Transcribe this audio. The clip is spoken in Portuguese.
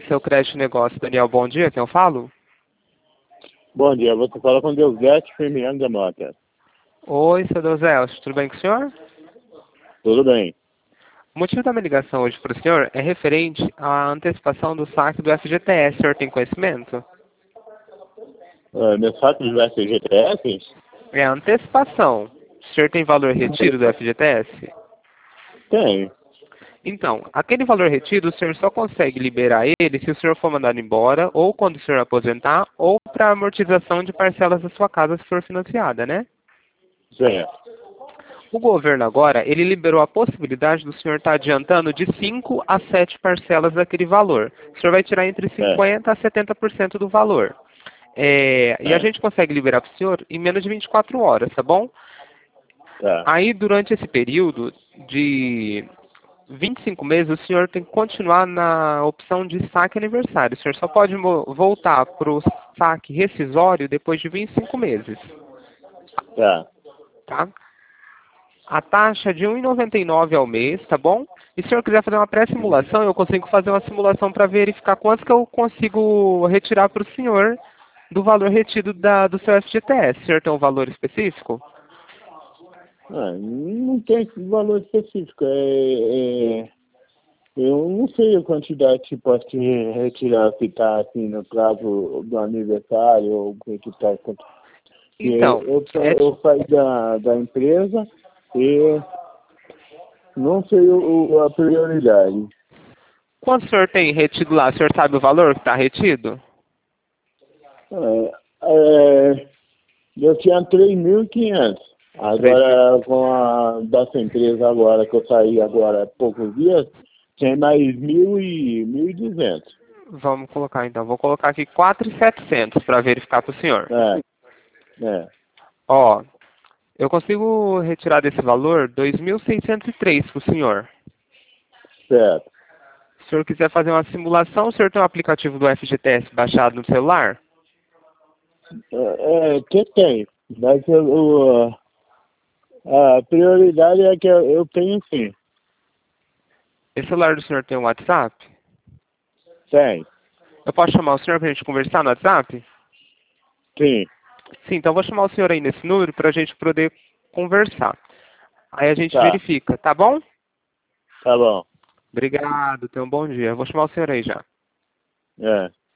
seu crédito negócio, Daniel. Bom dia, quem eu falo? Bom dia, você fala com Deusete Firmiano da Mota. Oi, seu Deusélcio, tudo bem com o senhor? Tudo bem. O motivo da minha ligação hoje para o senhor é referente à antecipação do saque do FGTS. O senhor tem conhecimento? Meu saco do FGTS? É a antecipação. O senhor tem valor retido do FGTS? Tem. Então, aquele valor retido, o senhor só consegue liberar ele se o senhor for mandado embora, ou quando o senhor aposentar, ou para amortização de parcelas da sua casa se for financiada, né? Certo. O governo agora, ele liberou a possibilidade do senhor estar adiantando de 5 a 7 parcelas daquele valor. O senhor vai tirar entre 50% a 70% do valor. E a gente consegue liberar para o senhor em menos de 24 horas, tá bom? Tá. Aí, durante esse período de 25 meses, o senhor tem que continuar na opção de saque aniversário. O senhor só pode voltar para o saque rescisório depois de 25 meses. Tá. Tá? A taxa é de R$ 1,99 ao mês, tá bom? E se o senhor quiser fazer uma pré-simulação, eu consigo fazer uma simulação para verificar quanto que eu consigo retirar para o senhor do valor retido do seu FGTS. O senhor tem um valor específico? Não tem valor específico. Eu não sei a quantidade que pode retirar, se está assim, no prazo do aniversário ou o que está acontecendo. Então, Eu saí da empresa e não sei a prioridade. quanto o senhor tem retido lá? O senhor sabe o valor que está retido? Eu tinha 3.500. Agora, com a dessa empresa agora, que eu saí agora há poucos dias, tem mais 1.200. Vamos colocar então. Vou colocar aqui 4.700 para verificar para o senhor. Ó, eu consigo retirar desse valor 2.603 para o senhor. Certo. Se o senhor quiser fazer uma simulação, o senhor tem um aplicativo do FGTS baixado no celular? Que tem. Mas a prioridade é que eu tenho sim. Esse celular do senhor tem um WhatsApp? Tem. Eu posso chamar o senhor para a gente conversar no WhatsApp? Sim. Sim, então eu vou chamar o senhor aí nesse número para a gente poder conversar. Aí a gente Tá. verifica, tá bom? Tá bom. Obrigado, tenha um bom dia. Eu vou chamar o senhor aí já.